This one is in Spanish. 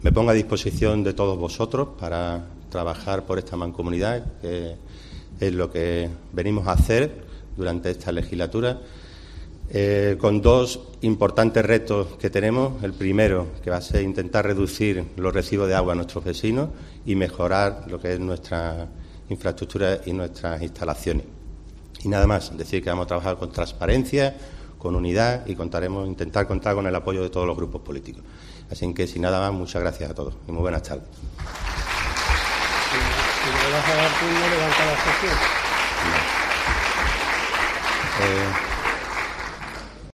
Me pongo a disposición de todos vosotros para trabajar por esta mancomunidad, que es lo que venimos a hacer durante esta legislatura, con dos importantes retos que tenemos. El primero, que va a ser intentar reducir los recibos de agua a nuestros vecinos y mejorar lo que es nuestra infraestructura y nuestras instalaciones. Y nada más, decir que vamos a trabajar con transparencia, con unidad y intentar contar con el apoyo de todos los grupos políticos. Así que, sin nada más, muchas gracias a todos y muy buenas tardes. Si le vas a dar turno, levanta la sesión. No.